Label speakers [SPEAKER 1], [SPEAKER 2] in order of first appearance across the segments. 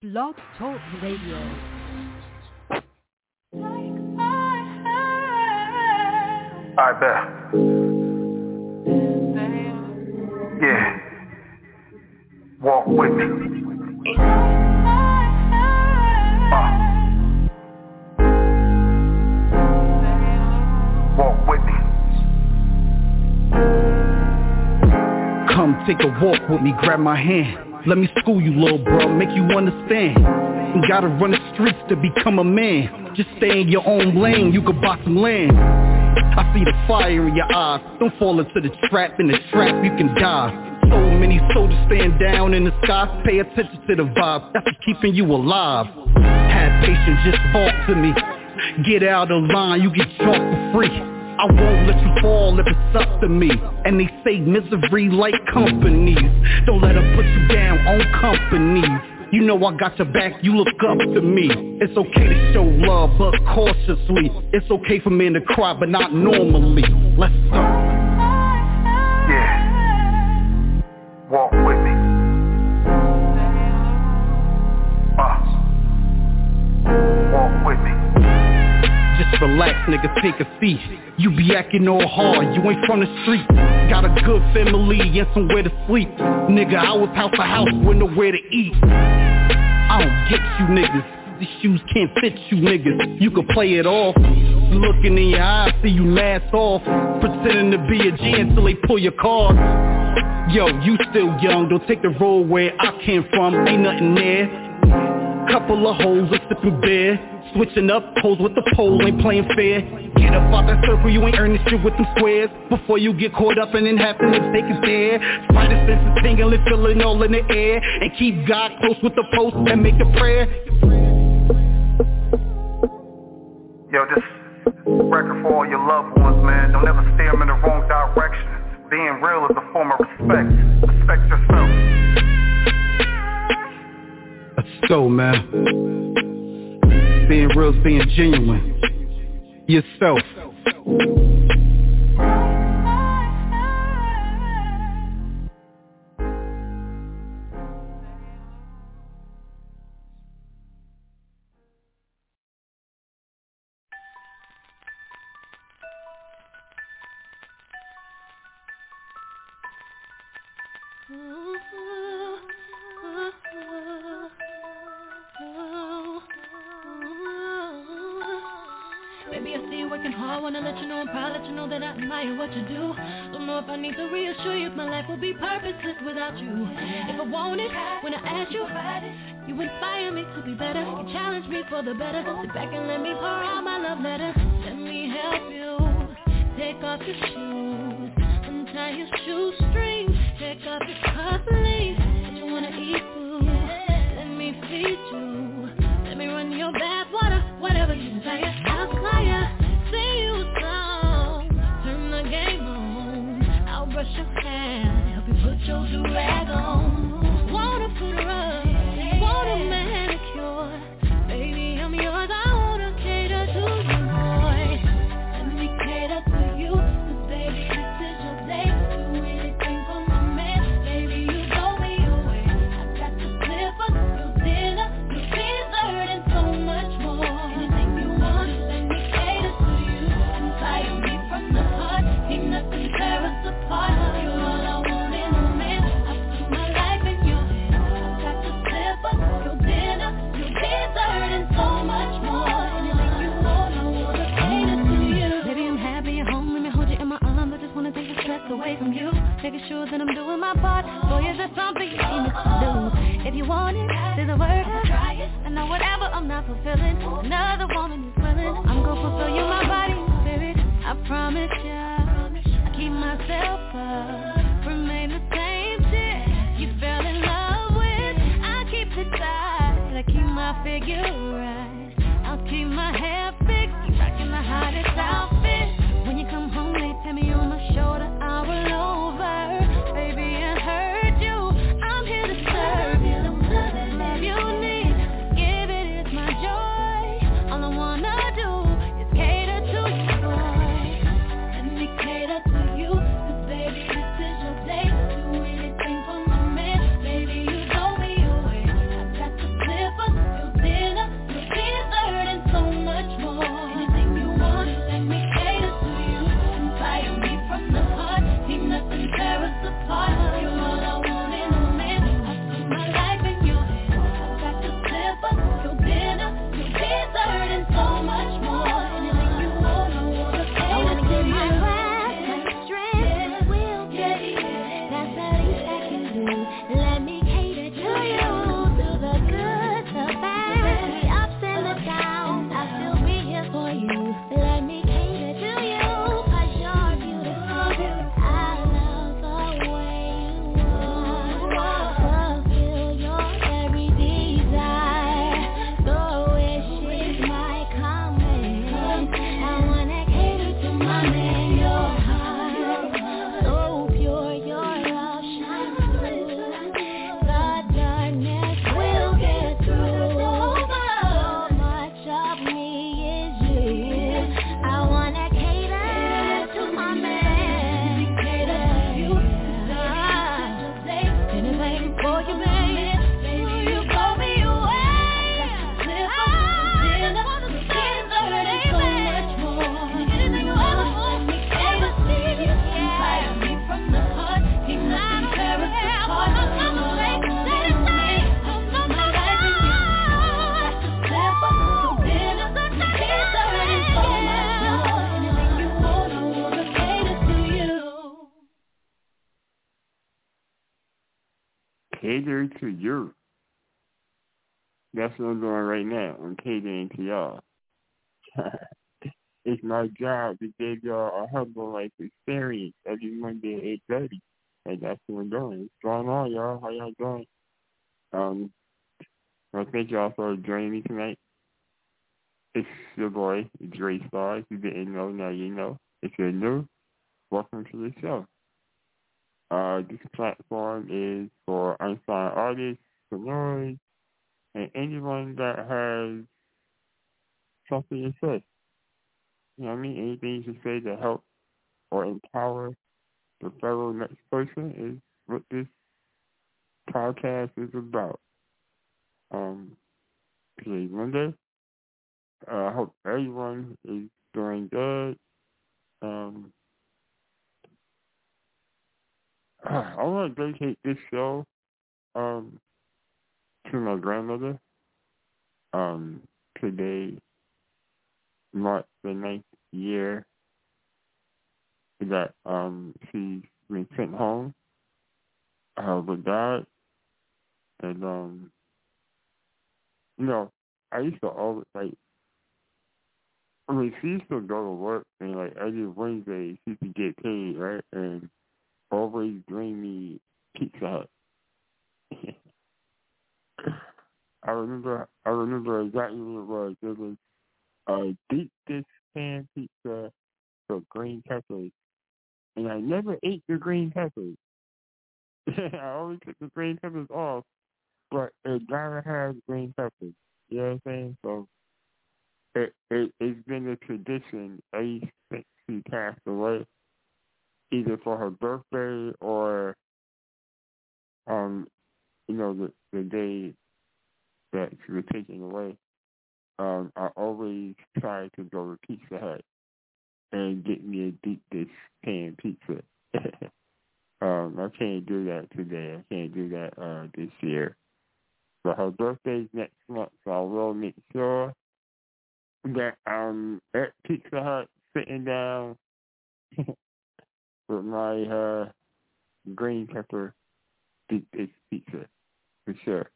[SPEAKER 1] Blog Talk Radio.
[SPEAKER 2] I bet. Yeah. Walk with me. Walk with me.
[SPEAKER 3] Come take a walk with me, grab my hand. Let me school you, little bro, make you understand. You gotta run the streets to become a man. Just stay in your own lane, you could buy some land. I see the fire in your eyes. Don't fall into the trap, in the trap you can die. So many soldiers stand down in the sky. Pay attention to the vibe, that's what's keeping you alive. Have patience, just talk to me. Get out of line, you get drunk for free. I won't let you fall if it's up to me. And they say misery like companies. Don't let them put you down on companies. You know I got your back, you look up to me. It's okay to show love, but cautiously. It's okay for men to cry, but not normally. Let's go.
[SPEAKER 2] Yeah. Walk with me. Walk with me.
[SPEAKER 3] Just relax, nigga, take a seat. You be acting all hard, you ain't from the street. Got a good family and somewhere to sleep. Nigga, I was house to house with nowhere to eat. I don't get you niggas, these shoes can't fit you niggas. You can play it off, looking in your eyes, see you mask off. Pretending to be a G until they pull your card. Yo, you still young, don't take the road where I came from, ain't nothing there. Couple of hoes, a sipping beer. Switching up, pose with the pole, ain't playing fair. Get up out that circle, you ain't earning shit with them squares. Before you get caught up and then happen to take it there. Spider senses tingling, feeling all in the air. And keep God close with the post and make a prayer.
[SPEAKER 2] Yo, this record for all your loved ones, man. Don't ever steer them in the wrong direction. Being real is a form of respect. Respect yourself.
[SPEAKER 3] Let's go, man. Being real is being genuine. Yourself.
[SPEAKER 4] Baby, I see you working hard, wanna let you know I'm proud, let you know that I admire what you do. Don't know if I need to reassure you, my life will be purposeless without you. If I want it, when I ask you, you inspire me to be better, you challenge me for the better. Sit back and let me pour out my love letter. Let me help you, take off your shoes, untie your shoestrings, take off your cufflinks. If you wanna eat food, let me feed you, let me run your bath water, whatever you desire. I'll fire, sing you a song, turn the game on. I'll brush your hair, help you put your do-rag on. Wanna put her up, want a manicure. Baby, I'm yours, I wanna cater to you, boy. Let me cater to you, 'cause baby, this is your day. Do anything for my man, baby, you blow me away. I got to flip up your dinner, your dessert, and so much more. Anything you want, let me cater to you. Inspire me from the heart, ain't nothing tear us apart. You're all I want in a man, I put my life in your hands. I got to flip up your dinner, your dessert, and so much more. Anything you want, I wanna cater to you. Baby, I'm happy at home, let me hold you in my arms. I just wanna take the stress away from you, making sure that I'm doing my part. Boy, is there something you need me to do? If you want it, say the word, I'll try it. I know whatever I'm not fulfilling, another woman is willing. I'm gonna fulfill you, my body and spirit, I promise ya. I keep myself up, remain the same shit you fell in love with. I keep it tight, I keep my figure right. I'll keep my hair fixed, keep rocking the hottest outfit. When you come home, they tap me on my shoulder, I will over. Baby, I heard you, I'm here to serve you. Love you need, give it is my joy. All I wanna do is cater to you, boy. Let me cater to you, 'cause baby, this is your day. Do anything for my man, baby, you blow me away. I got to flip up
[SPEAKER 1] cater to you. That's what I'm doing right now. I'm catering to y'all. It's my job to give y'all a humble life experience every Monday at 8:30. And that's what I'm doing. What's going on, y'all? How y'all doing? Well, thank y'all for joining me tonight. It's your boy, Dre Star. If you didn't know, now you know. If you're new, welcome to the show. This platform is for unsigned artists, entrepreneurs, and anyone that has something to say. You know what I mean? Anything you can say to help or empower the fellow next person is what this podcast is about. Today's Monday. I hope everyone is doing good. I want to dedicate this show to my grandmother. Today marks the 9th year that she's been sent home with God. And you know, I used to always she used to go to work and every Wednesday she used to get paid, right? And always bring me Pizza Hut. I remember exactly what it was. It was deep dish pan pizza for green peppers. And I never ate the green peppers. I always took the green peppers off, but it gotta have green peppers. You know what I'm saying? So it's been a tradition ever since she passed away, either for her birthday or the day that she was taken away. I always try to go to Pizza Hut and get me a deep dish pan pizza. I can't do that today. I can't do that this year. But her birthday's next month, so I will make sure that I'm at Pizza Hut sitting down with my green pepper deep dish pizza for sure.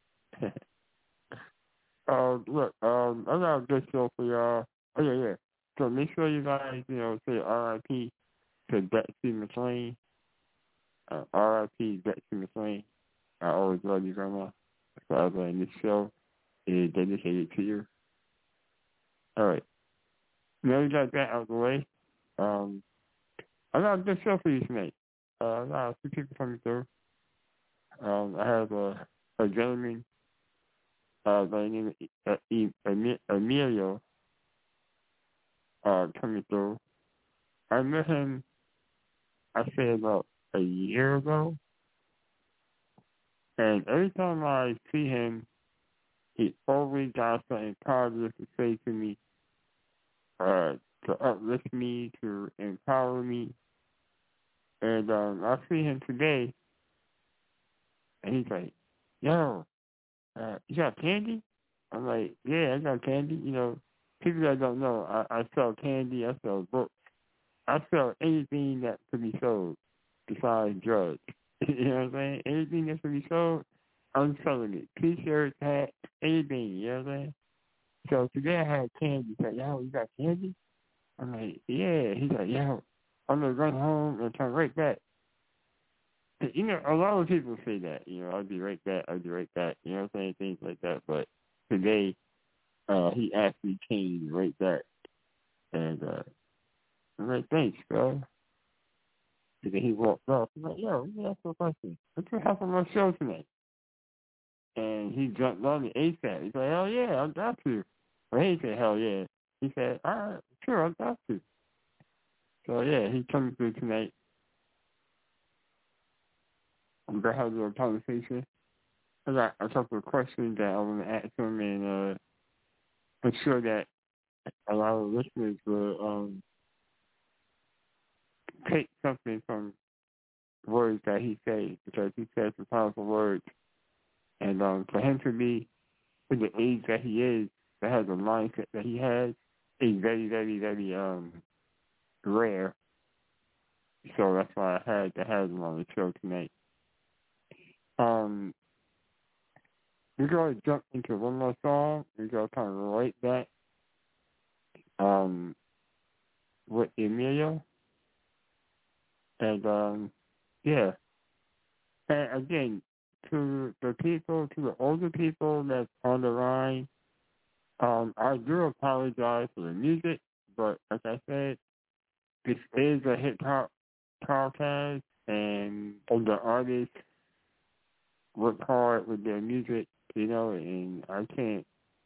[SPEAKER 1] Look, I got a good show for y'all. Oh yeah. So make sure you guys, say R.I.P. to Betsy McLean. R.I.P. Betsy McLean. I always love you, Grandma. Forever, and this show is dedicated to you. All right. Now we got that out of the way. I got a good show for you tonight. I got a few people coming through. I have a gentleman by the name of Emilio coming through. I met him, I say about a year ago. And every time I see him, he always got something positive to say to me, to uplift me, to empower me. And I see him today, and he's like, yo, you got candy? I'm like, yeah, I got candy. People that don't know, I sell candy, I sell books. I sell anything that could be sold besides drugs. You know what I'm saying? Anything that could be sold, I'm selling it. T-shirts, hats, anything, you know what I'm saying? So today I had candy. He's like, yo, you got candy? I'm like, yeah. He's like, yo, I'm going to run home and come right back. A lot of people say that, I'll be right back, you know what I'm saying? Things like that. But today, he actually came right back. And I'm like, thanks, bro. And then he walked off. I'm like, yo, let me ask you a question. What you have on my show tonight? And he jumped on me ASAP. He's like, hell yeah, I got to. Well, he said, hell yeah. He said, all right, sure, I got to. So, yeah, he's coming through tonight. I'm going to have a little conversation. I got a couple of questions that I want to ask him and make sure that a lot of listeners will take something from words that he says, because he says some powerful words. And for him to be in the age that he is, that has the mindset that he has, is very, very, very rare. So that's why I had to have him on the show tonight. we're going to jump into one more song. We're going to kind of relate that with Emilio. And, yeah. And again, to the older people that's on the line, I do apologize for the music, but like I said, this is a hip-hop podcast, and older artists work hard with their music, and I can't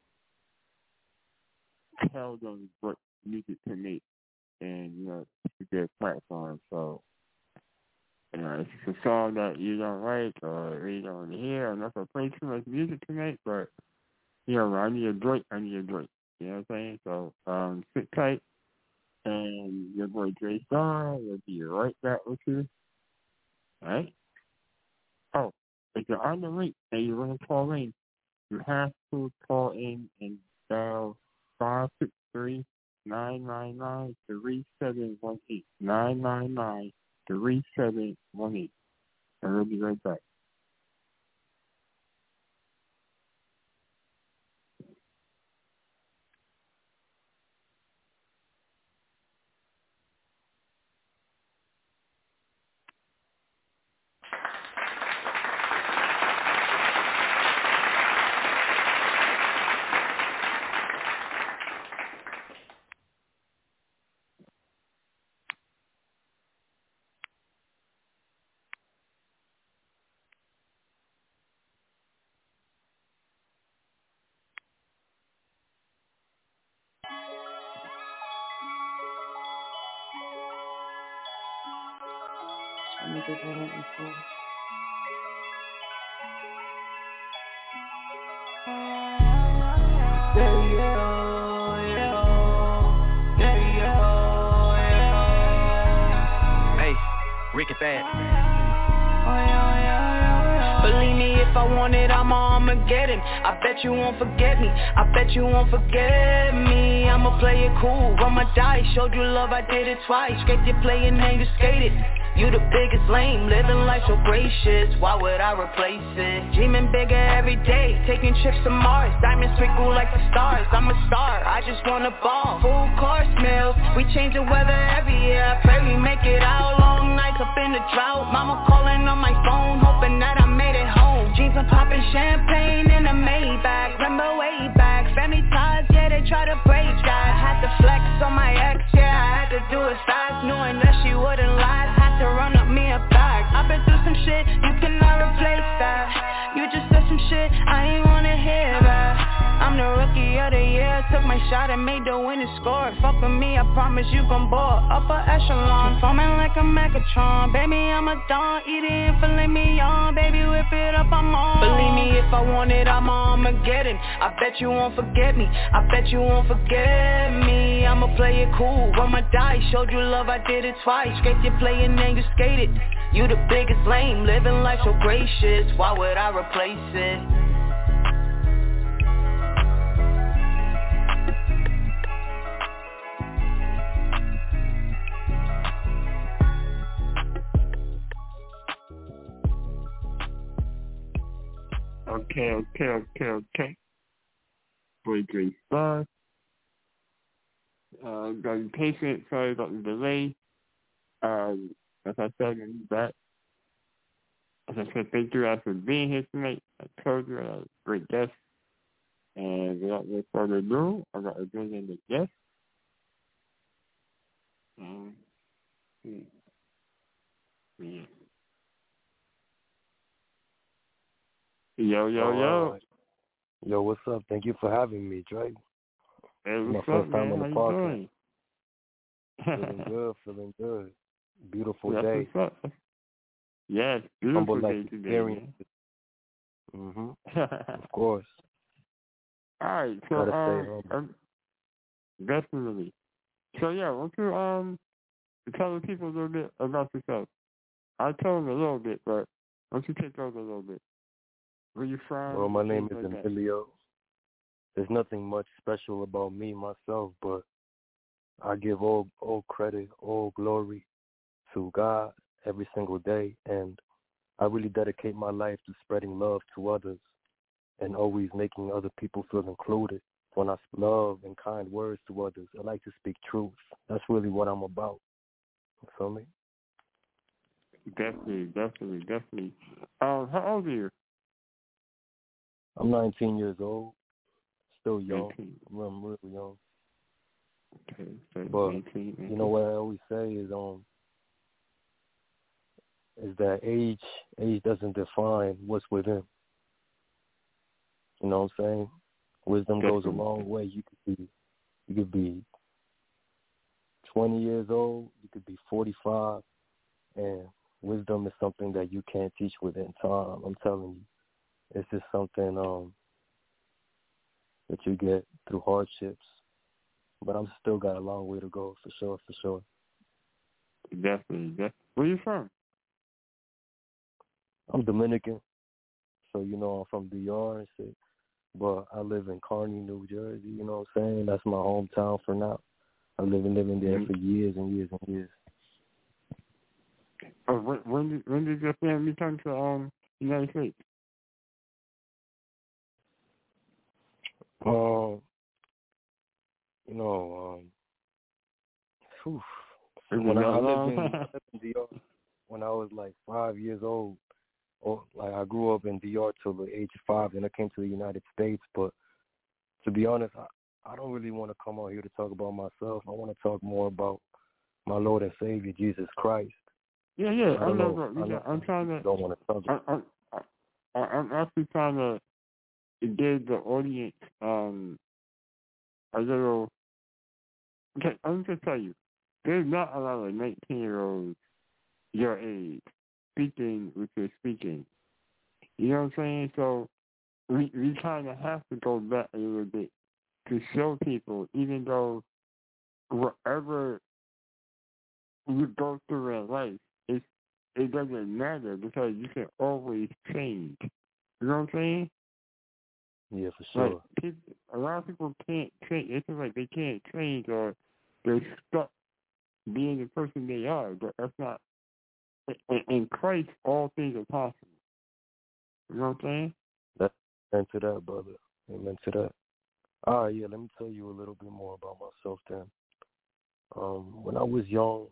[SPEAKER 1] tell them what music to make and, to their platform. So, if it's a song that you don't like or you don't want to hear, I'm not going to play too much music tonight, but, I need a break. You know what I'm saying? So, sit tight, and your boy Dre Star will be right back with you. All right? Oh, if you're on the link and you want to call in, you have to call in and dial 563-999-3718. 999-3718. And we'll be right back.
[SPEAKER 5] Hey, Ricky Fat. Believe me, if I want it, I'ma get it. I bet you won't forget me. I bet you won't forget me. I'ma play it cool, roll my dice. Showed you love, I did it twice. Scraped your play and then you skated. You the biggest lame, living life so gracious. Why would I replace it? Dreaming bigger every day, taking trips to Mars. Diamonds twinkle like the stars. I'm a star, I just wanna ball. Full course meals, we change the weather every year. I pray we make it out. Long nights up in the drought. Mama calling on my phone, hoping that I made it home. Jeans and popping champagne in a Maybach. Remember way back, family ties, yeah, they try to break that. Had to flex on my ex, yeah, I had to do it fast. Knowing that she wouldn't lie, had to run up me a bag. I've been through some shit, you cannot replace that. You just said some shit, I ain't wanna hear that. I'm the rookie of the year, took my shot and made the winning score. Fuck with me, I promise you gon' bore. Upper echelon, foaming like a Megatron. Baby, I'm a don, eat it, filet mignon. Baby, whip it up, I'm on. Believe me, if I want it, I'ma get it. I bet you won't forget me, I bet you won't forget me. I'ma play it cool, roll my dice. Showed you love, I did it twice. Scraped your play and then you skated. You the biggest lame, living life so gracious. Why would I replace it?
[SPEAKER 1] Okay. Boy Dre Star. Gotta be patient, sorry about the delay. As I said, I'm back. As I said, thank you guys for being here tonight. I told you I had a great guest. And without no further ado, I got to bring in the guest. Yeah. Yo.
[SPEAKER 6] Yo, what's up? Thank you for having me, Dre.
[SPEAKER 1] Hey, what's
[SPEAKER 6] my
[SPEAKER 1] up,
[SPEAKER 6] first time
[SPEAKER 1] man?
[SPEAKER 6] on the
[SPEAKER 1] How
[SPEAKER 6] podcast.
[SPEAKER 1] you doing?
[SPEAKER 6] Feeling good. Beautiful
[SPEAKER 1] That's
[SPEAKER 6] day.
[SPEAKER 1] what's up. Yes, beautiful day today.
[SPEAKER 6] Of course.
[SPEAKER 1] All right, so
[SPEAKER 6] gotta stay home.
[SPEAKER 1] Definitely. So yeah, why don't you tell the people a little bit about yourself? I told them a little bit, but why don't you take over a little bit? Where you from?
[SPEAKER 6] Well, my name is Emilio. There's nothing much special about me, myself, but I give all credit, all glory to God every single day, and I really dedicate my life to spreading love to others. and always making other people feel included. When I love and kind words to others, I like to speak truth. That's really what I'm about. You feel me?
[SPEAKER 1] Definitely. How old are you?
[SPEAKER 6] I'm 19 years old. Still young.
[SPEAKER 1] 19.
[SPEAKER 6] I'm really young.
[SPEAKER 1] Okay, so
[SPEAKER 6] but
[SPEAKER 1] 19.
[SPEAKER 6] You know what I always say is that age doesn't define what's within. You know what I'm saying? Wisdom goes a long way. You could be 20 years old, you could be 45, and wisdom is something that you can't teach within time. I'm telling you. It's just something that you get through hardships. But I'm still got a long way to go, for sure.
[SPEAKER 1] Definitely. Where you from?
[SPEAKER 6] I'm Dominican, so, I'm from DR and shit. But I live in Kearney, New Jersey, you know what I'm saying? That's my hometown for now. I've living there for years and years and years.
[SPEAKER 1] When did your family come to United States?
[SPEAKER 6] When I lived in DR, when I was like 5 years old, I grew up in DR till the age of 5, and I came to the United States. But to be honest, I don't really want to come out here to talk about myself. I want to talk more about my Lord and Savior, Jesus Christ.
[SPEAKER 1] Yeah. I'm trying to.
[SPEAKER 6] Don't want to talk.
[SPEAKER 1] I'm actually trying to give the audience a little. Okay, I'm just tell you, there's not a lot of 19-year-olds your age speaking what you're speaking. You know what I'm saying? So we kind of have to go back a little bit to show people, even though whatever you go through in life, it doesn't matter because you can always change. You know what I'm saying?
[SPEAKER 6] Yeah, for sure.
[SPEAKER 1] Like, a lot of people can't change. It's just like they can't change, or they're stuck being the person they are. But that's not. In Christ, all things are possible. You know what I'm saying?
[SPEAKER 6] Amen to that, brother. Amen to that. All right, let me tell you a little bit more about myself then. When I was young,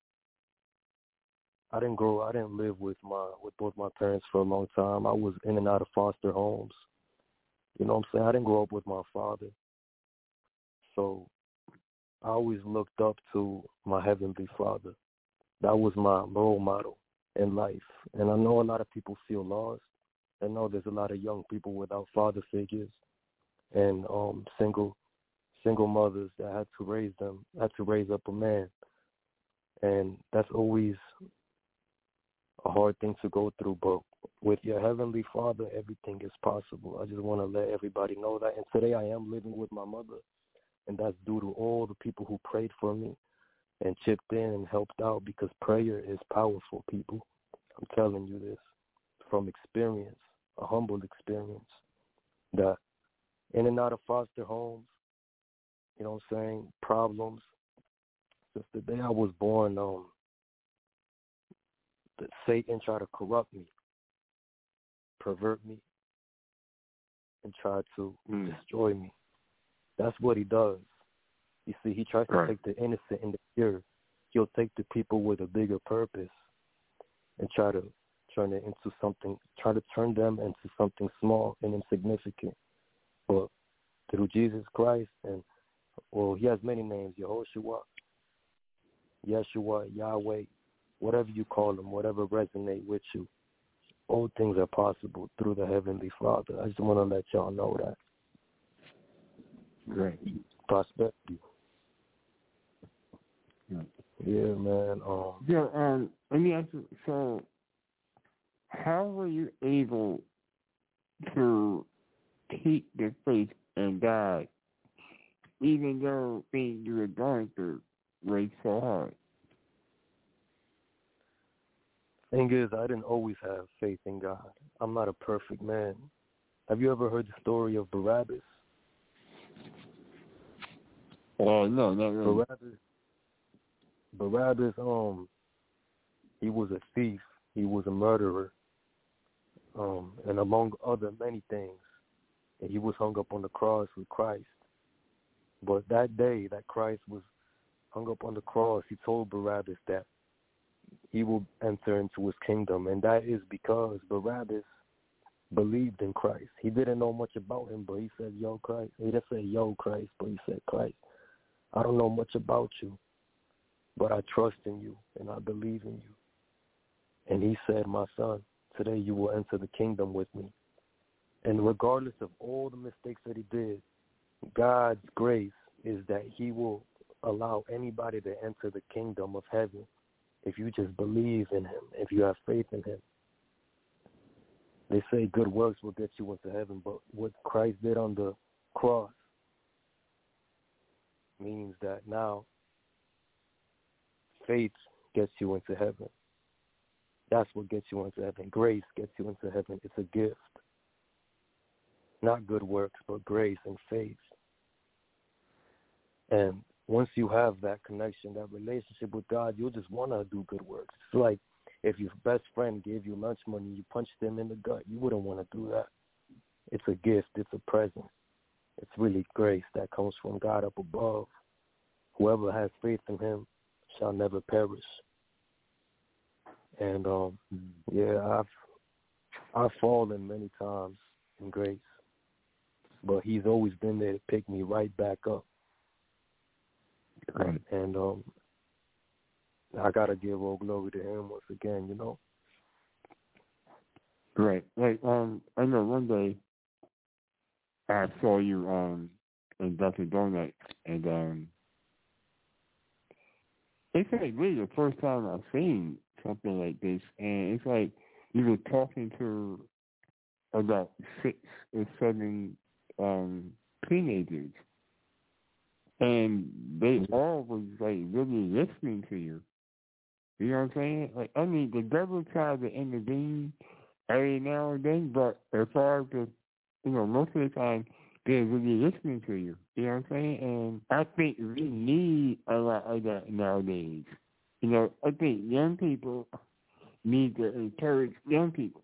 [SPEAKER 6] I didn't live with both my parents for a long time. I was in and out of foster homes. You know what I'm saying? I didn't grow up with my father. So I always looked up to my Heavenly Father. That was my role model in life. And I know a lot of people feel lost. I know there's a lot of young people without father figures and single mothers that had to raise up a man. And that's always a hard thing to go through. But with your Heavenly Father, everything is possible. I just want to let everybody know that. And today I am living with my mother, and that's due to all the people who prayed for me and chipped in and helped out, because prayer is powerful, people. I'm telling you this from experience, a humble experience, that in and out of foster homes, you know what I'm saying, problems. Since the day I was born, that Satan tried to corrupt me, pervert me, and try to destroy me. That's what he does. You see, he tries to take the innocent and the pure. He'll take the people with a bigger purpose and try to turn them into something small and insignificant. But through Jesus Christ, and he has many names, Yehoshua, Yeshua, Yahweh, whatever you call them, whatever resonate with you, all things are possible through the Heavenly Father. I just want to let y'all know that.
[SPEAKER 1] Great.
[SPEAKER 6] Prosperity. Yeah, man.
[SPEAKER 1] Let me ask you, so how were you able to keep the faith in God, even though things you were going through were so hard?
[SPEAKER 6] Thing is, I didn't always have faith in God. I'm not a perfect man. Have you ever heard the story of Barabbas?
[SPEAKER 1] Oh, no, not really.
[SPEAKER 6] Barabbas, he was a thief. He was a murderer. And among other many things. and he was hung up on the cross with Christ. But that day that Christ was hung up on the cross, he told Barabbas that he will enter into his kingdom, and that is because Barabbas believed in Christ. He didn't know much about him, but he said, yo, Christ. He didn't say, yo, Christ, but he said, Christ, I don't know much about you, but I trust in you, and I believe in you. And he said, my son, today you will enter the kingdom with me. And regardless of all the mistakes that he did, God's grace is that he will allow anybody to enter the kingdom of heaven if you just believe in him, if you have faith in him. They say good works will get you into heaven, but what Christ did on the cross means that now faith gets you into heaven. That's what gets you into heaven. Grace gets you into heaven. It's a gift. Not good works, but grace and faith. And once you have that connection, that relationship with God, you'll just want to do good works. It's like if your best friend gave you lunch money, you punched them in the gut. You wouldn't want to do that. It's a gift. It's a present. It's really grace that comes from God up above. Whoever has faith in him shall never perish. And, I've fallen many times in grace, but he's always been there to pick me right back up.
[SPEAKER 1] Right.
[SPEAKER 6] And I got to give all glory to him once again, you know?
[SPEAKER 1] Right. Like, I know one day I saw you in Dunkin' Donuts, and it's like really the first time I've seen something like this, and it's like you were talking to about 6 or 7 teenagers, and they all was like really listening to you. You know what I'm saying? Like, I mean, the devil tries to intervene every now and then, but as far as most of the time, they're really listening to you. You know what I'm saying? And I think we need a lot of that nowadays. I think young people need to encourage young people.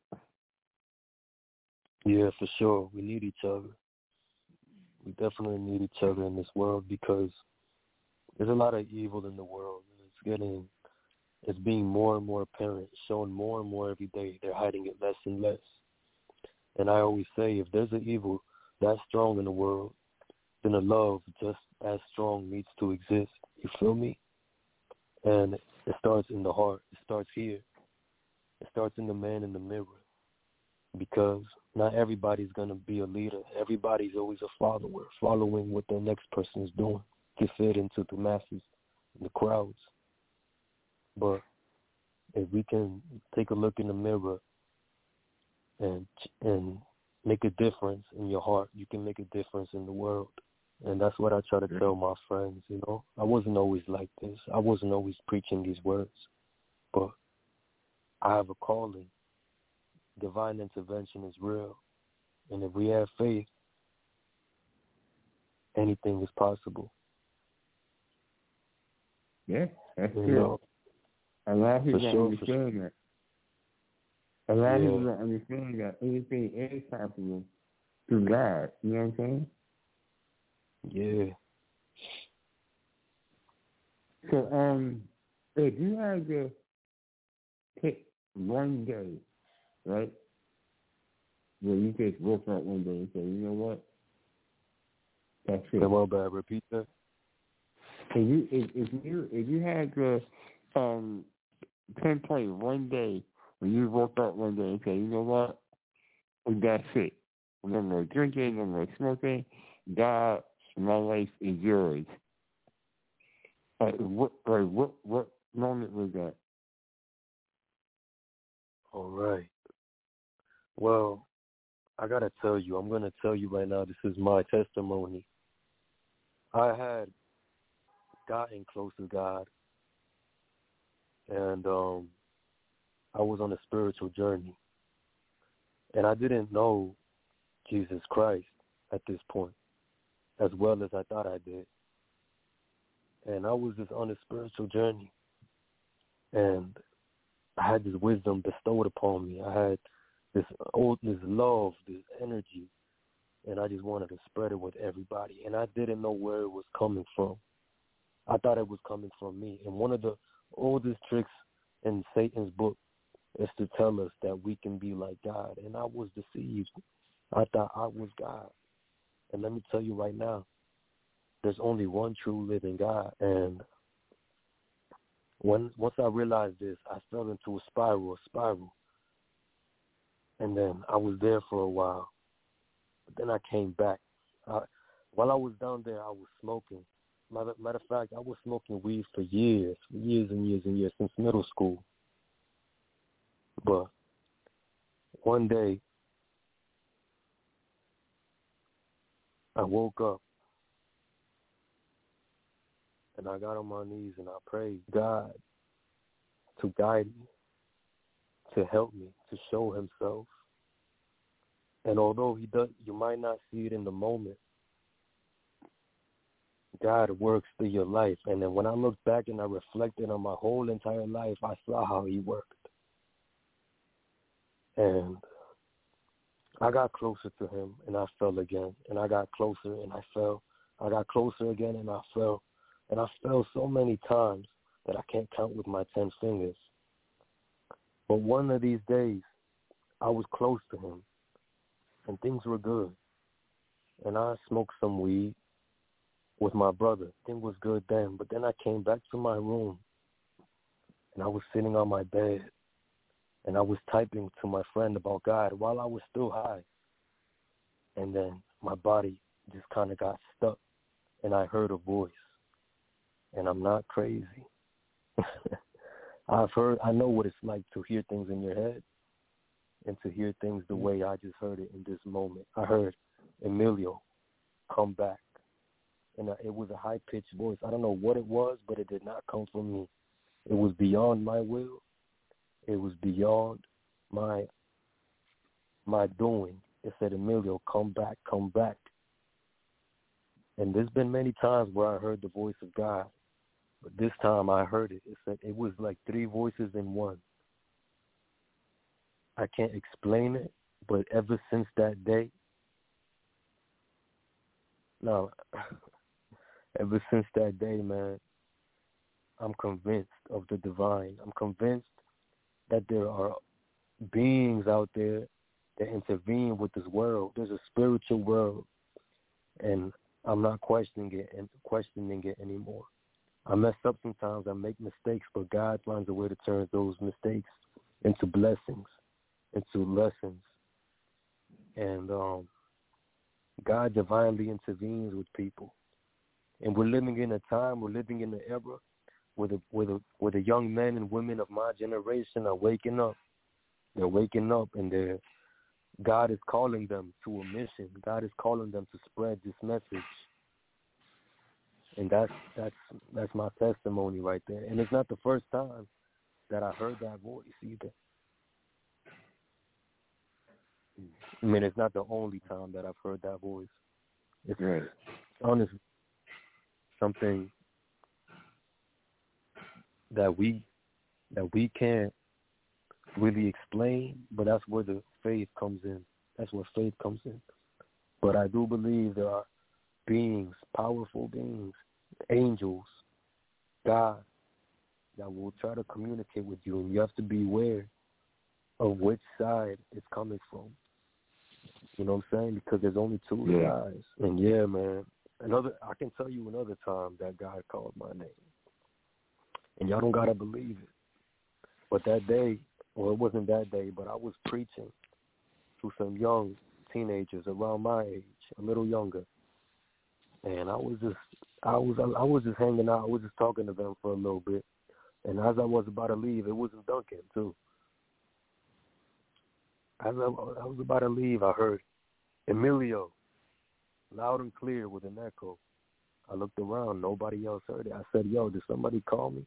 [SPEAKER 6] Yeah, for sure. We need each other. We definitely need each other in this world because there's a lot of evil in the world. It's being more and more apparent, shown more and more every day. They're hiding it less and less. And I always say, if there's an evil that strong in the world, then a love just as strong needs to exist. You feel me? And it starts in the heart. It starts here. It starts in the man in the mirror. Because not everybody's going to be a leader. Everybody's always a follower, following what the next person is doing to fit into the masses, the crowds. But if we can take a look in the mirror and make a difference in your heart, you can make a difference in the world. And that's what I try to tell my friends, I wasn't always like this. I wasn't always preaching these words. But I have a calling. Divine intervention is real. And if we have faith, anything is possible.
[SPEAKER 1] Yeah, that's true. A lot of people don't understand that. A lot of people don't understand that anything is possible through God. You know what I'm saying?
[SPEAKER 6] Yeah.
[SPEAKER 1] So, if you had to pick one day, right, where you just woke up one day and say, you know what? That's it.
[SPEAKER 6] Come on, bad. Repeat that.
[SPEAKER 1] If you had to pinpoint one day when you woke up one day and say, you know what? That's it. No more drinking, no more smoking. God, my life is yours. What moment was that?
[SPEAKER 6] All right. Well, I got to tell you, I'm going to tell you right now, this is my testimony. I had gotten close to God, and I was on a spiritual journey, and I didn't know Jesus Christ at this point as well as I thought I did. And I was just on a spiritual journey, and I had this wisdom bestowed upon me. I had this love, this energy and I just wanted to spread it with everybody. And I didn't know where it was coming from. I thought it was coming from me. And one of the oldest tricks in Satan's book is to tell us that we can be like God. And I was deceived. I thought I was God. And let me tell you right now, there's only one true living God. And once I realized this, I fell into a spiral. And then I was there for a while. But then I came back. While I was down there, I was smoking. Matter of fact, I was smoking weed for years and years, since middle school. But one day, I woke up and I got on my knees and I prayed God to guide me, to help me, to show himself. And although he does, you might not see it in the moment, God works through your life. And then when I looked back and I reflected on my whole entire life, I saw how he worked. And I got closer to him and I fell again. And I got closer and I fell. I got closer again and I fell. And I fell so many times that I can't count with my 10 fingers. But one of these days, I was close to him and things were good. And I smoked some weed with my brother. Things was good then. But then I came back to my room and I was sitting on my bed and I was typing to my friend about God while I was still high. And then my body just kind of got stuck and I heard a voice. And I'm not crazy. I know what it's like to hear things in your head and to hear things the way I just heard it in this moment. I heard Emilio, come back. And it was a high-pitched voice. I don't know what it was, but it did not come from me. It was beyond my will. It was beyond my doing. It said, Emilio, come back, come back. And there's been many times where I heard the voice of God. But this time I heard it. It said it was like 3 voices in one. I can't explain it, but ever since that day, man, I'm convinced of the divine. I'm convinced that there are beings out there that intervene with this world. There's a spiritual world, and I'm not questioning it anymore. I mess up sometimes. I make mistakes, but God finds a way to turn those mistakes into blessings, into lessons. And God divinely intervenes with people. And we're living in an era where the young men and women of my generation are waking up. They're waking up, and God is calling them to a mission. God is calling them to spread this message. And that's my testimony right there. And it's not the first time that I heard that voice either. I mean, it's not the only time that I've heard that voice. It's honestly something that we can't really explain, but that's where the faith comes in. That's where faith comes in. But I do believe there are beings, powerful beings, angels, God, that will try to communicate with you, and you have to be aware of which side it's coming from. You know what I'm saying? Because there's only 2 sides. And yeah, man, I can tell you another time that God called my name. And y'all don't gotta believe it. But that day, or it wasn't that day, but I was preaching to some young teenagers around my age, a little younger. And I was just hanging out. I was just talking to them for a little bit. And as I was about to leave, it wasn't Duncan, too. As I was about to leave, I heard Emilio, loud and clear with an echo. I looked around. Nobody else heard it. I said, yo, did somebody call me?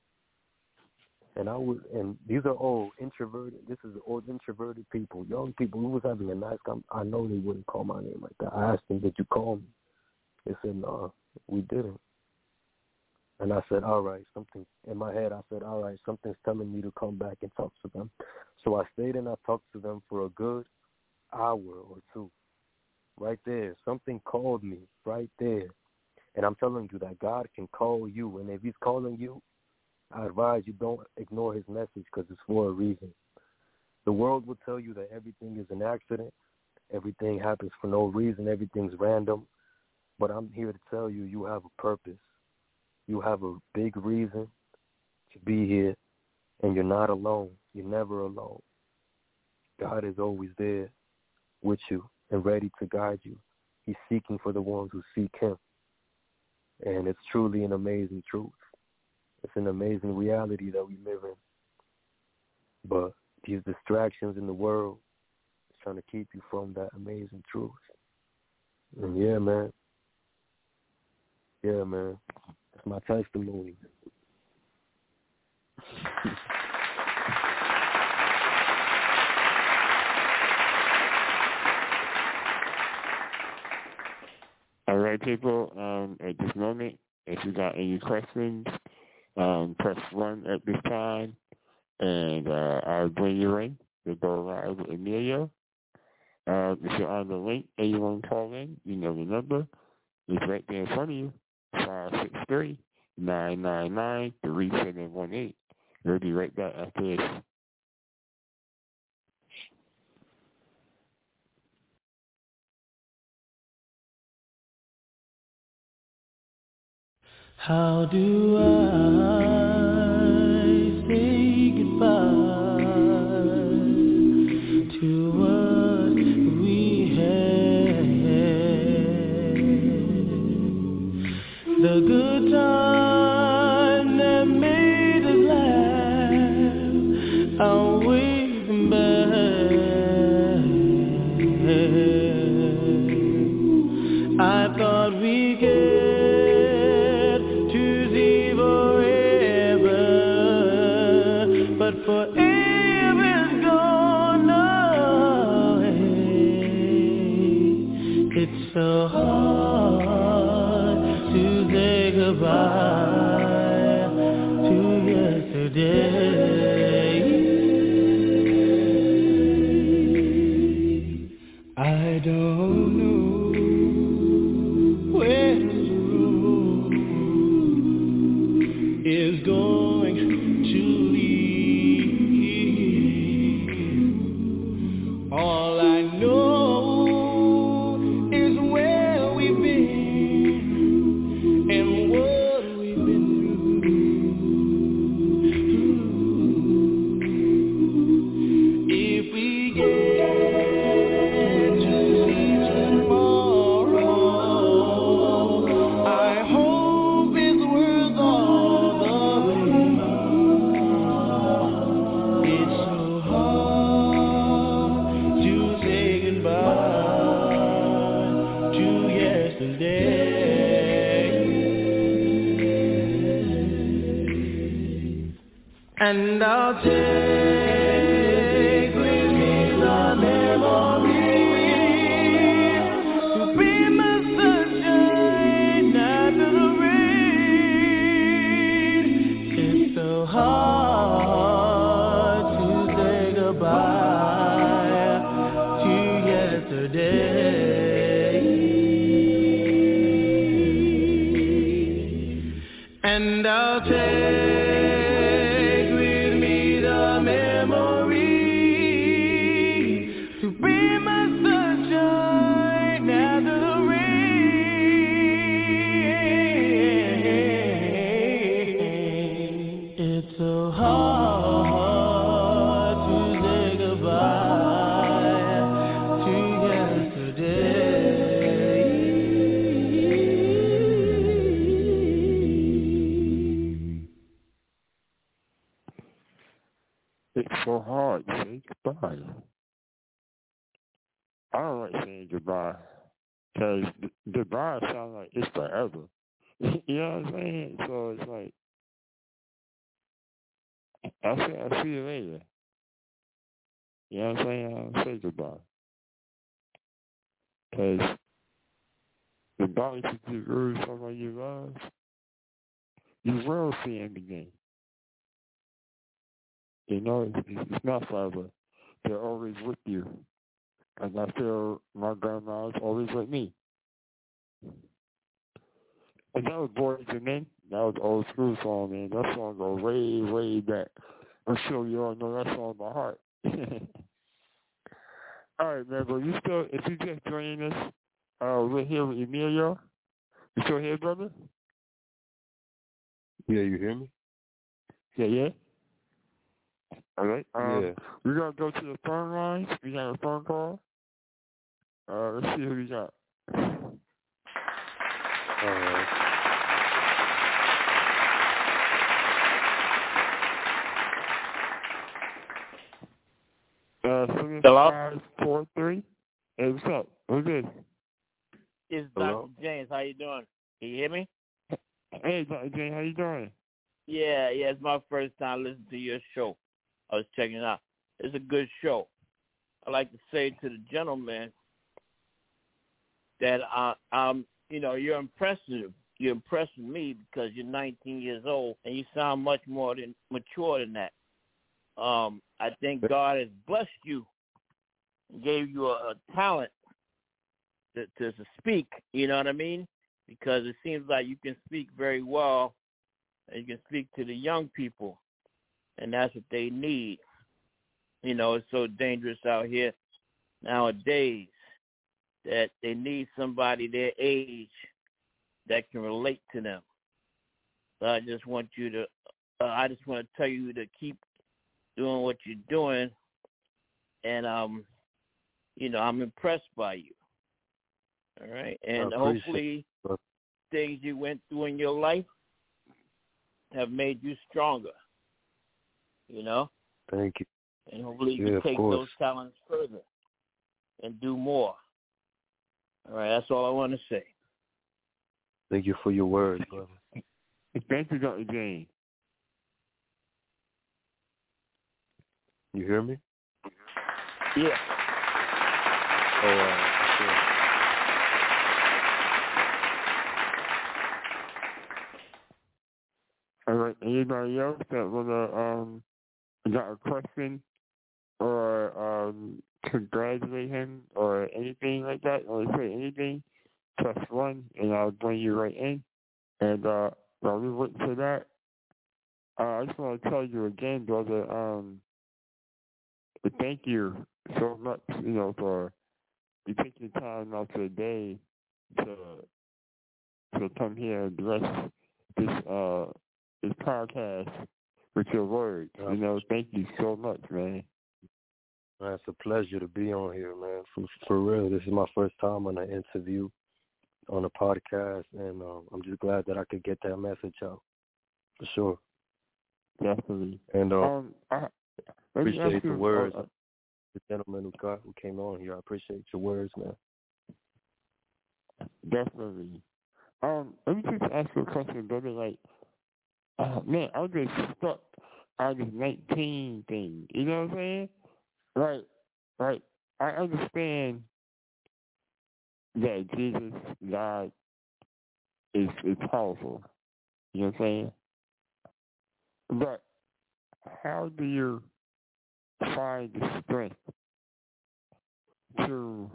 [SPEAKER 6] And these are all introverted. This is all introverted people, young people. We was having a nice I know they wouldn't call my name like that. I asked them, did you call me? They said, no, we didn't. And I said, all right, something in my head. I said, all right, something's telling me to come back and talk to them. So I stayed and I talked to them for a good hour or 2. right there. Something called me right there. And I'm telling you that God can call you. And if he's calling you, I advise you don't ignore his message because it's for a reason. The world will tell you that everything is an accident. Everything happens for no reason. Everything's random. But I'm here to tell you, you have a purpose. You have a big reason to be here. And you're not alone. You're never alone. God is always there with you and ready to guide you. He's seeking for the ones who seek him. And it's truly an amazing truth. It's an amazing reality that we live in. But these distractions in the world is trying to keep you from that amazing truth. And yeah, man. That's my testimony.
[SPEAKER 1] All right, people, at this moment, if you got any questions, press 1 at this time, and I'll bring you in to go live with Emilio. If you're on the link and you want to call in, you know the number. It's right there in front of you, 563-999-3718. We'll be right back after this.
[SPEAKER 7] How do I say goodbye to what we had? The good time that made us laugh, I'll wave them back. I thought we could forever's gone away. It's so hard to say goodbye to yesterday. I don't know where this road is going to lead. All I know is where we've been and what we've been through. If we get to see tomorrow, I hope it's worth all the pain. It's so hard to say goodbye to yesterday. And I'll take with me the memory to be my sunshine after the rain. It's so hard to say goodbye to yesterday. And I'll take with me the memory to be my sunshine after the rain. It's so hard to say goodbye to yesterday.
[SPEAKER 1] It's so hard to say goodbye. I don't like saying goodbye because goodbye sounds like it's forever. You know what I'm saying? So it's like, I'll see you later. You know what I'm saying? I'll say goodbye. Because regardless if you lose someone you love, you will see them again. You know, it's not forever. They're always with you. And I feel my grandma's always with me. And that was Boys and Men. That was an old school song, man. That song goes way, way back. I'm sure you all know that song by heart. All right, man, but if you just joining us, we're here with Emilio. You still here, brother?
[SPEAKER 6] Yeah, you hear me?
[SPEAKER 1] Yeah. All right.
[SPEAKER 6] Yeah.
[SPEAKER 1] We're going to go to the phone lines. We got a phone call. Let's see who we got.
[SPEAKER 6] All right.
[SPEAKER 8] Hello?
[SPEAKER 1] 543. Hey, what's up? Who's this?
[SPEAKER 8] It's
[SPEAKER 6] Hello?
[SPEAKER 8] Dr. James. How you doing? Can you hear me?
[SPEAKER 1] Hey, Dr. James, how you doing?
[SPEAKER 8] Yeah, it's my first time listening to your show. I was checking it out. It's a good show. I like to say to the gentleman that you're impressive. You're impressing me because you're 19 years old and you sound much more mature than that. I think God has blessed you, gave you a talent to speak. You know what I mean? Because it seems like you can speak very well, and you can speak to the young people, and that's what they need. You know, it's so dangerous out here nowadays that they need somebody their age that can relate to them. So I just want to tell you to keep doing what you're doing, and I'm impressed by you. All right, and hopefully things you went through in your life have made you stronger. You know.
[SPEAKER 6] Thank you.
[SPEAKER 8] And hopefully you can take those talents further and do more. All right, that's all I want to say.
[SPEAKER 6] Thank you for your words, brother.
[SPEAKER 1] Thank you, Dr. James.
[SPEAKER 6] You hear me?
[SPEAKER 8] Yeah.
[SPEAKER 6] Sure.
[SPEAKER 1] All right. Anybody else that wanna got a question or congratulate him or anything like that, or say anything, press 1 and I'll bring you right in. And while we wait for that, I just want to tell you again, brother, thank you so much, for you taking time out of the day to come here and bless this podcast with your words. Thank you so much, man.
[SPEAKER 6] Man, it's a pleasure to be on here, man. For real, this is my first time on an interview on a podcast, and I'm just glad that I could get that message out. For sure.
[SPEAKER 1] Definitely.
[SPEAKER 6] And I appreciate the words. The gentleman who came on here, I appreciate your words, man.
[SPEAKER 1] Definitely. Let me just ask you a question, brother. Like, man, I was just stuck on this 19 thing. You know what I'm saying? Right. I understand that Jesus, God, is powerful. You know what I'm saying? But how do you find the strength to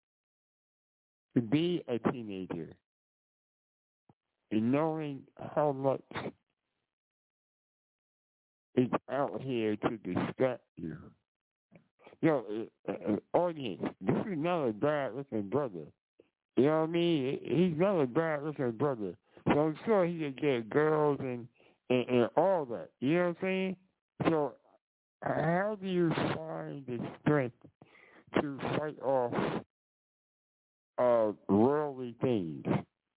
[SPEAKER 1] be a teenager and knowing how much is out here to distract you? Audience, this is not a bad-looking brother. You know what I mean? He's not a bad-looking brother. So I'm sure he can get girls and all that. You know what I'm saying? So how do you find the strength to fight off worldly things?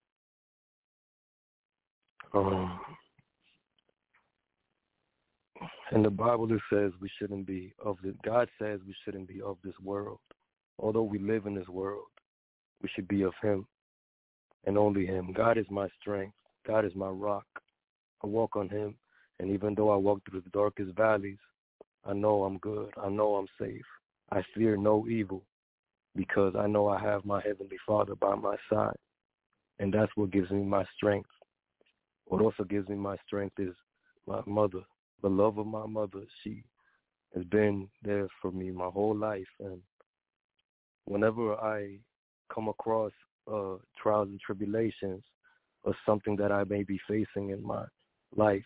[SPEAKER 6] In the Bible it says we shouldn't be God says we shouldn't be of this world. Although we live in this world, we should be of Him and only Him. God is my strength. God is my rock. I walk on Him, and even though I walk through the darkest valleys, I know I'm good. I know I'm safe. I fear no evil because I know I have my Heavenly Father by my side, and that's what gives me my strength. What also gives me my strength is my mother. The love of my mother, she has been there for me my whole life, and whenever I come across trials and tribulations or something that I may be facing in my life,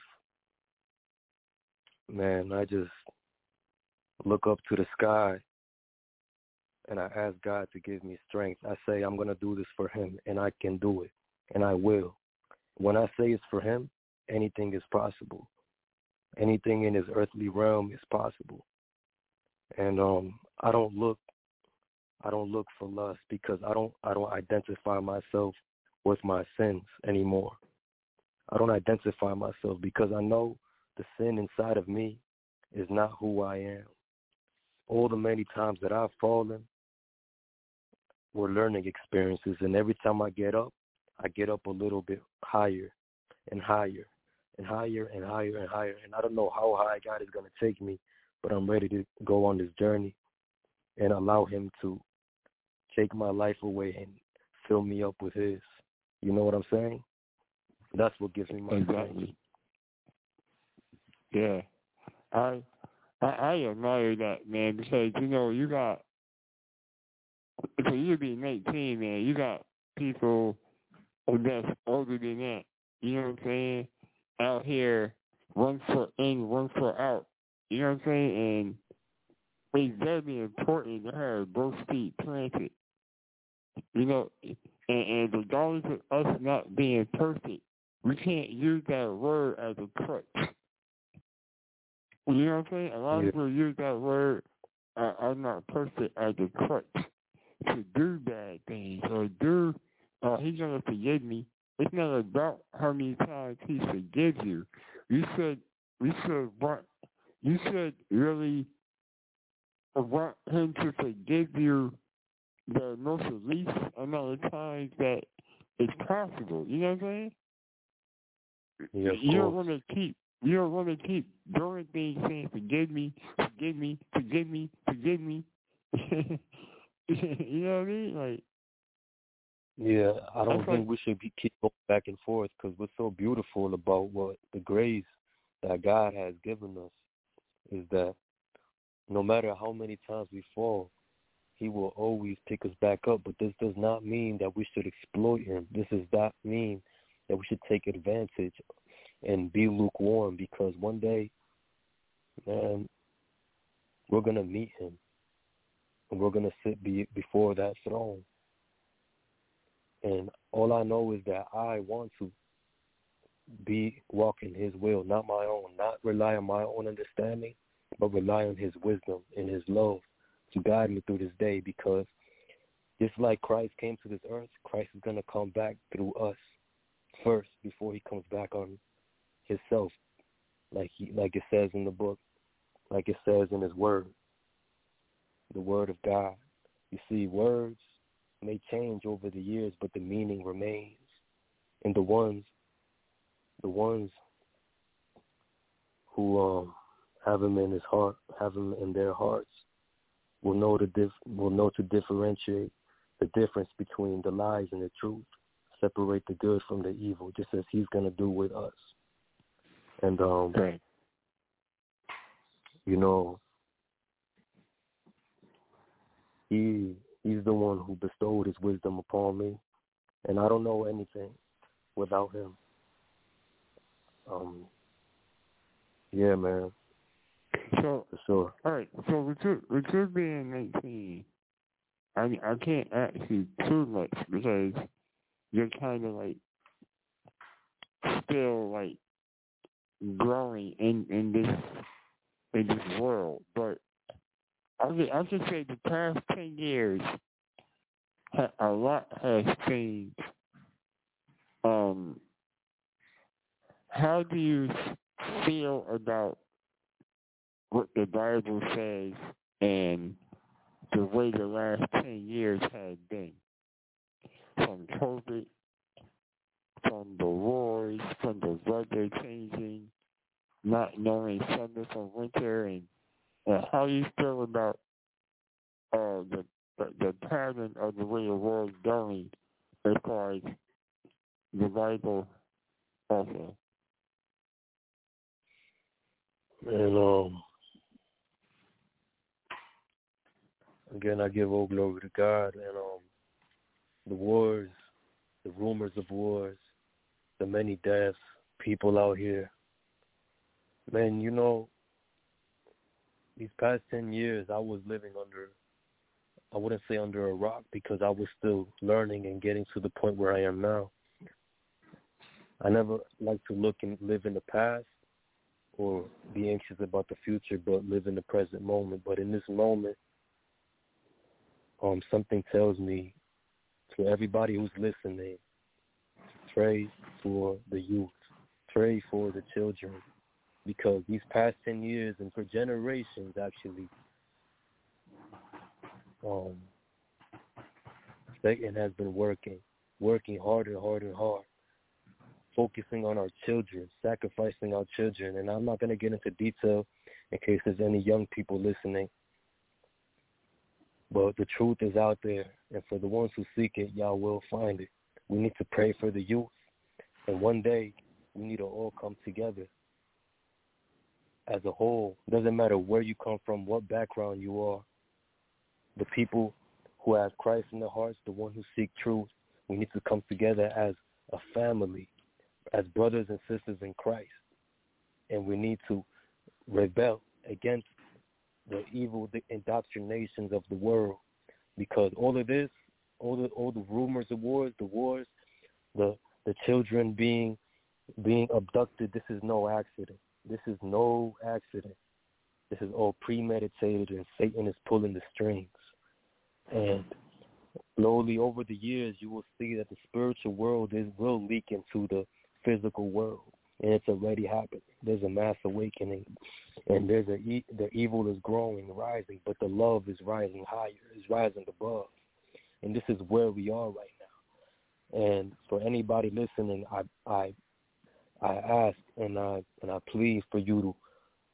[SPEAKER 6] man, I just look up to the sky and I ask God to give me strength. I say I'm going to do this for him, and I can do it, and I will. When I say it's for him, anything is possible. Anything in his earthly realm is possible. And I don't look for lust because I don't identify myself with my sins anymore. I don't identify myself because I know the sin inside of me is not who I am. All the many times that I've fallen were learning experiences, and every time I get up a little bit higher and higher and higher and higher and higher. And I don't know how high God is going to take me, but I'm ready to go on this journey and allow him to take my life away and fill me up with his. You know what I'm saying? That's what gives me my strength.
[SPEAKER 1] Yeah. I admire that, man, because, you got, for you being 18, man, you got people that's older than that, you know what I'm saying, out here, 1 foot in, 1 foot out, you know what I'm saying, and it's very important to have both feet planted, and regardless of us not being perfect, we can't use that word as a crutch. You know what I'm saying? A lot of people use that word, I'm not perfect, as a crutch to do bad things or do, he's going to forgive me. It's not about how many times he forgives you. You should really want him to forgive you the most least amount of times that it's possible. You know what I'm saying?
[SPEAKER 6] Yeah,
[SPEAKER 1] you don't want to keep doing things saying, forgive me, forgive me, forgive me, forgive me. You know what I mean? Like,
[SPEAKER 6] yeah, I don't think we should keep going back and forth because what's so beautiful about what the grace that God has given us is that no matter how many times we fall, he will always pick us back up. But this does not mean that we should exploit him. This does not mean that we should take advantage and be lukewarm, because one day, man, we're going to meet him. And we're going to sit before that throne. And all I know is that I want to be walking his will, not my own, not rely on my own understanding, but rely on his wisdom and his love to guide me through this day, because just like Christ came to this earth, Christ is going to come back through us first before he comes back on himself, like it says in the book, like it says in his word, the word of God. You see, words may change over the years, but the meaning remains. And the ones who have him in his heart, have him in their hearts, will know to differentiate the difference between the lies and the truth, separate the good from the evil, just as he's going to do with us. And
[SPEAKER 1] right.
[SPEAKER 6] He's the one who bestowed his wisdom upon me, and I don't know anything without him. Yeah, man.
[SPEAKER 1] So,
[SPEAKER 6] for sure.
[SPEAKER 1] All right. So with you being 18, I can't ask you too much because you're kind of like still like growing in this world, but I'll just say the past 10 years, a lot has changed. How do you feel about what the Bible says and the way the last 10 years have been? From COVID, from the wars, from the weather changing, not knowing summer from winter, and how do you feel about the pattern of the way the world's going as far as the Bible also?
[SPEAKER 6] And Again, I give all glory to God, and the wars, the rumors of wars, the many deaths, people out here. Man, these past 10 years, I was living I wouldn't say under a rock, because I was still learning and getting to the point where I am now. I never like to look and live in the past or be anxious about the future, but live in the present moment. But in this moment, something tells me, to everybody who's listening, pray for the youth, pray for the children, because these past 10 years and for generations, actually, Satan has been working hard and hard and hard, focusing on our children, sacrificing our children. And I'm not going to get into detail in case there's any young people listening, but the truth is out there, and for the ones who seek it, y'all will find it. We need to pray for the youth, and one day we need to all come together as a whole. Doesn't matter where you come from, what background you are. The people who have Christ in their hearts, the ones who seek truth, we need to come together as a family, as brothers and sisters in Christ. And we need to rebel against the evil indoctrinations of the world, because all of this, all the rumors of wars, the children being abducted, this is no accident. This is no accident. This is all premeditated, and Satan is pulling the strings. And slowly over the years, you will see that the spiritual world will leak into the physical world, and it's already happening. There's a mass awakening, and the evil is growing, rising, but the love is rising higher, is rising above, and this is where we are right now. And for anybody listening, I ask and I plead for you to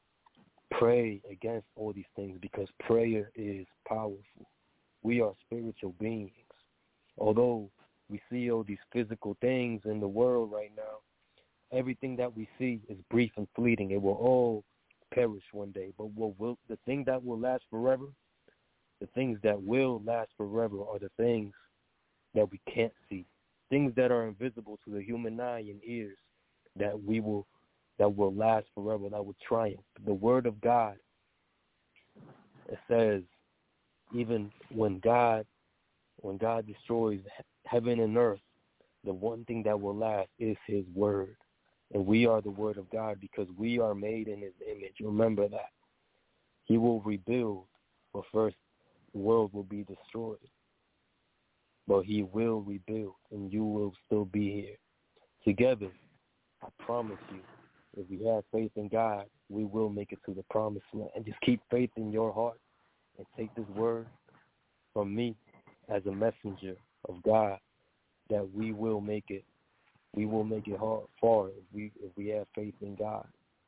[SPEAKER 6] pray against all these things, because prayer is powerful. We are spiritual beings. Although we see all these physical things in the world right now, everything that we see is brief and fleeting. It will all perish one day. But the thing that will last forever, the things that will last forever are the things that we can't see, things that are invisible to the human eye and ears, that will last forever, that will triumph. The Word of God, it says, even when God destroys heaven and earth, the one thing that will last is His Word. And we are the Word of God, because we are made in His image. Remember that. He will rebuild, but first the world will be destroyed. But He will rebuild, and you will still be here. Together, I promise you, if we have faith in God, we will make it to the promised land. And just keep faith in your heart, and take this word from me as a messenger of God, that we will make it. We will make it far if we have faith in God.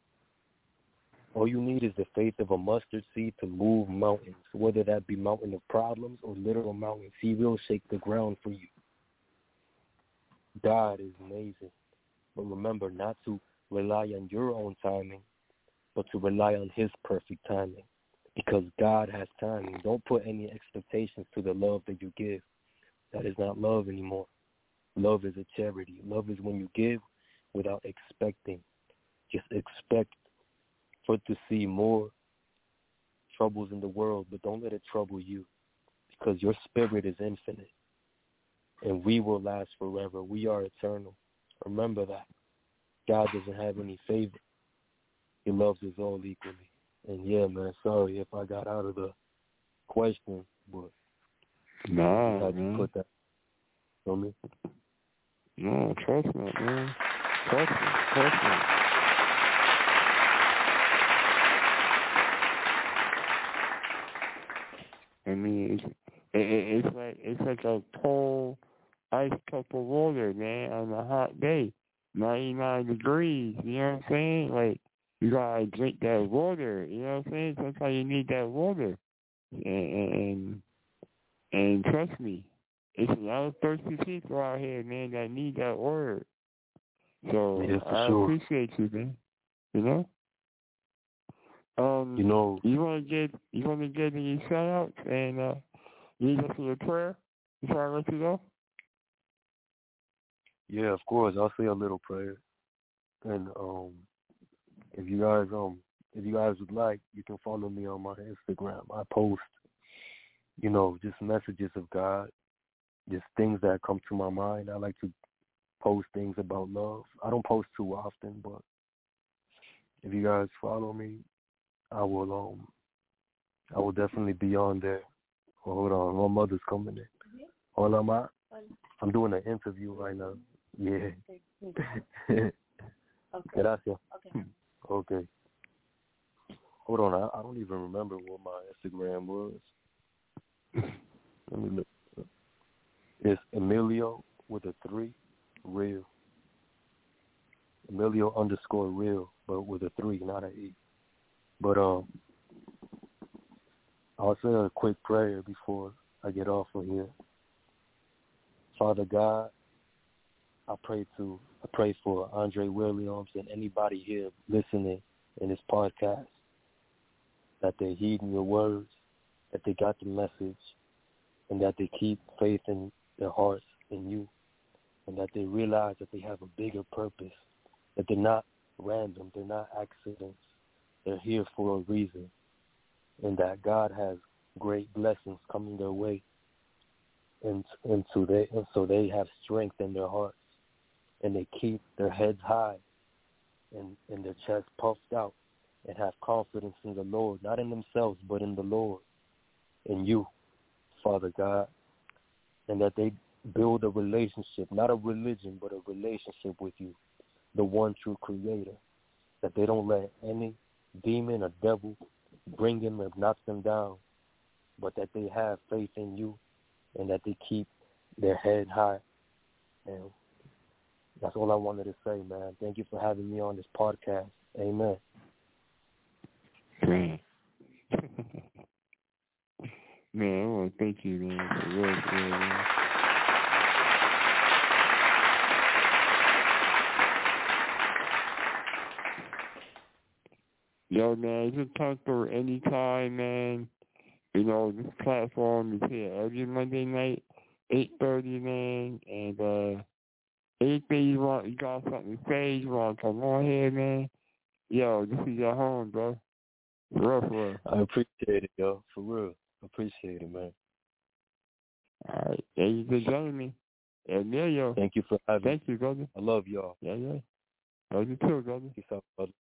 [SPEAKER 6] All you need is the faith of a mustard seed to move mountains, whether that be mountain of problems or literal mountains. He will shake the ground for you. God is amazing. But remember not to rely on your own timing, but to rely on His perfect timing, because God has timing. Don't put any expectations to the love that you give. That is not love anymore. Love is a charity. Love is when you give without expecting. Just expect to see more troubles in the world, but don't let it trouble you, because your spirit is infinite, and we will last forever. We are eternal. Remember that. God doesn't have any favor. He loves us all equally. And yeah, man, sorry if I got out of the question, but
[SPEAKER 1] no,
[SPEAKER 6] I had to put that on me.
[SPEAKER 1] No, trust me, man. Trust me. I mean, it's like a cold ice cup of water, man, on a hot day, 99 degrees. You know what I'm saying? Like, you gotta drink that water. You know what I'm saying? Sometimes you need that water, and trust me, it's a lot of thirsty people out here, man, that need that word. So
[SPEAKER 6] yeah,
[SPEAKER 1] I
[SPEAKER 6] sure.
[SPEAKER 1] appreciate you, man. You know. You want to get any shout outs and lead us in a prayer before I let you go?
[SPEAKER 6] Yeah, of course. I'll say a little prayer. And if you guys would like, you can follow me on my Instagram. I post, just messages of God, just things that come to my mind. I like to post things about love. I don't post too often, but if you guys follow me, I will definitely be on there. Oh, hold on, my mother's coming in. Hola, ma. I'm doing an interview right now. Yeah. Okay. Gracias. Okay. Hold on, I don't even remember what my Instagram was. Let me look. It's Emilio with a 3, real. Emilio _real, but with a 3, not an 8. But I'll say a quick prayer before I get off of here. Father God, I pray for Andre Williams and anybody here listening in this podcast that they're heeding your words, that they got the message, and that they keep faith in their hearts in you, and that they realize that they have a bigger purpose, that they're not random, they're not accidents, they're here for a reason, and that God has great blessings coming their way, and so they have strength in their hearts, and they keep their heads high and their chest puffed out, and have confidence in the Lord, not in themselves, but in the Lord, in you, Father God, and that they build a relationship, not a religion, but a relationship with you, the one true creator, that they don't let any demon or devil bring them and knock them down, but that they have faith in you and that they keep their head high. And that's all I wanted to say, man. Thank you for having me on this podcast. Amen.
[SPEAKER 1] Man, I want to thank you, man. Man. Yo, man, you can come through anytime, man. This platform is here every Monday night, 8:30, man. And anything you want, you got something to say, you want to come on here, man. Yo, this is your home, bro. For real.
[SPEAKER 6] I appreciate it, yo. For real. Appreciate it, man.
[SPEAKER 1] All right. Ladies and gentlemen, Emilio.
[SPEAKER 6] Thank you for having me.
[SPEAKER 1] Thank you, brother.
[SPEAKER 6] I love y'all.
[SPEAKER 1] Yeah. Love you too, brother.
[SPEAKER 6] Peace out, brother.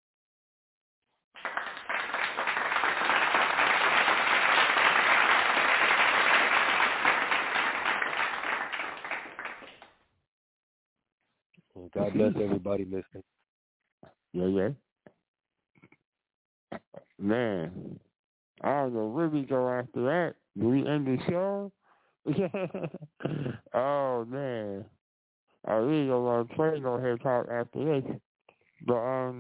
[SPEAKER 6] God bless everybody listening.
[SPEAKER 1] Yeah. Man, I don't know where we go after that. Do we end the show? Oh, man. I really don't want to play no hip-hop after this. But,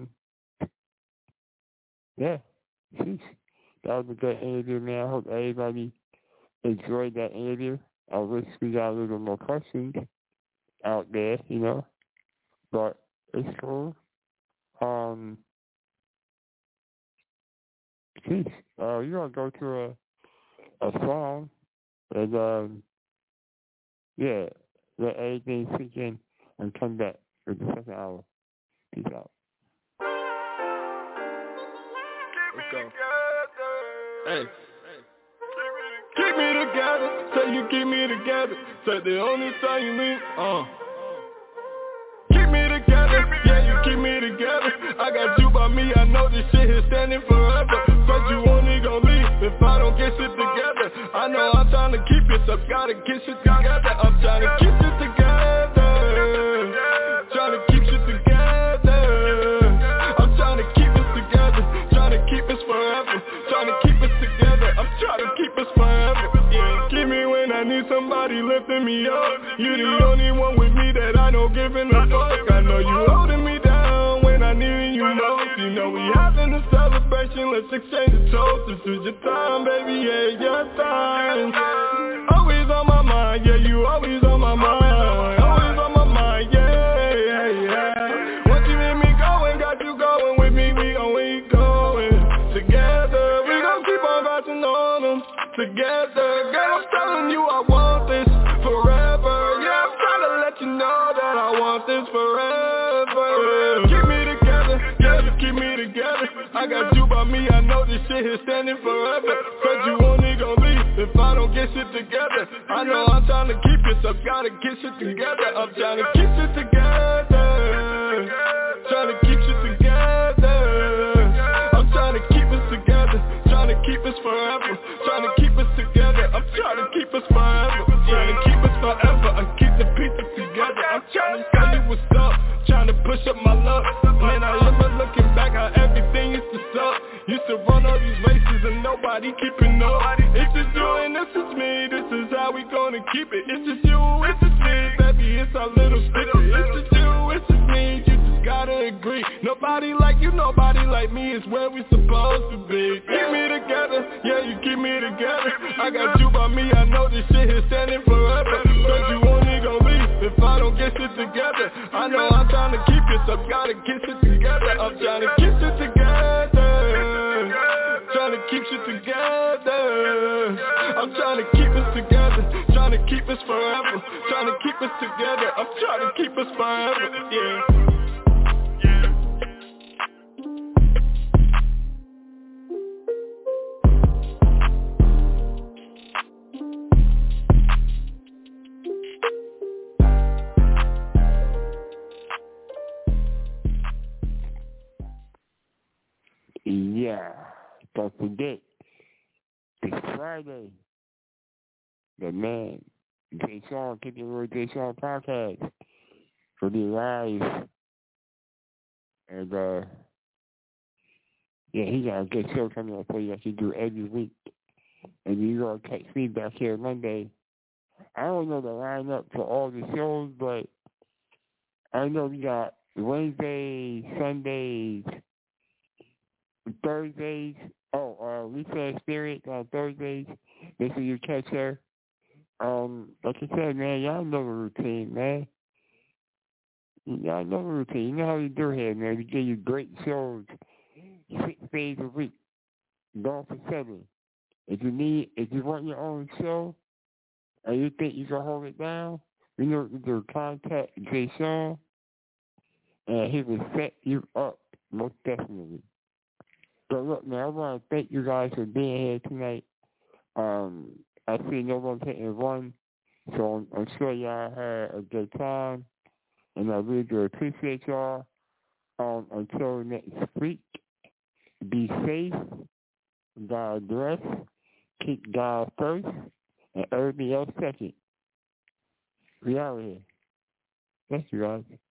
[SPEAKER 1] yeah. Sheesh. That was a good interview, man. I hope everybody enjoyed that interview. I wish we got a little more questions out there, But it's cool. Sheesh. You're going to go to a song and, let everything sink in and come back for the second hour. Peace out.
[SPEAKER 7] Let's go. Hey. Keep me together, say you keep me together, say the only time you mean, Keep me together, yeah you keep me together, I got you by me, I know this shit is standing forever, but you only gon' leave if I don't get shit together, I know I'm trying to keep it, so gotta get shit together, I'm trying to keep it together, trying to keep shit together, I'm trying to keep it together, trying to keep us forever, trying to keep us together, I'm trying to keep us forever, yeah. Keep me when I need somebody lifting me up, you the only one with me that I know giving a fuck, I know you holding me down when I need you most, you know we having a celebration, let's exchange the toast, this is your time baby, yeah, your time, always on my mind, yeah, you always on my mind, always on my mind, yeah, once you hit me going, got you going with me, we gon' keep going together. I got you by me, I know this shit here standing forever. Said you only gon' leave if I don't get shit together. I know I'm trying to keep it, so gotta get shit together. I'm trying to keep shit together. Trying to keep shit together. I'm trying to keep us together. Trying to keep us forever. Trying to keep us together. I'm trying to keep us forever. Trying to keep us forever. And keep the pieces together. I'm trying to tell you what's up. Trying to push up my luck. Man, I remember looking back how everything used to suck. Used to run all these races and nobody keeping up. It's just you and this is me. This is how we gonna keep it. It's just you, it's just me. Baby, it's our little secret. It's just you, it's just me. You just gotta agree. Nobody like you, nobody like me. It's where we supposed to be. Keep me together, yeah, you keep me together. I got you by me, I know this shit here standing forever. Cause you only gon' leave if I don't get shit together. I know I'm trying to keep it, so gotta get shit together. I'm trying to keep shit together. Trying to keep shit together. I'm trying to keep us together. Trying to keep us forever. Trying to keep us together. I'm trying to keep us forever, yeah.
[SPEAKER 1] Yeah, don't forget, this Friday, the man, Jay Sean, Keep It Real Jay Sean podcast, for the live, and, yeah, he got a good show coming up for you that you do every week, and you gonna catch me back here Monday. I don't know the lineup for all the shows, but I know we got Wednesdays, Sundays, Thursdays. Lisa Spirit on Thursdays. Make sure you catch her. Like I said, man, y'all know the routine, man. Y'all know the routine. You know how we do here, man. We give you great shows 6 days a week. Going for 7. If you want your own show and you think you can hold it down, you know what to do. Contact Jay Sean and he will set you up, most definitely. So look, man, I want to thank you guys for being here tonight. I see no one's hitting 1, so I'm sure y'all had a good time, and I really do appreciate y'all. Until next week, be safe, God bless, keep God first, and everything else second. We out here. Thank you, guys.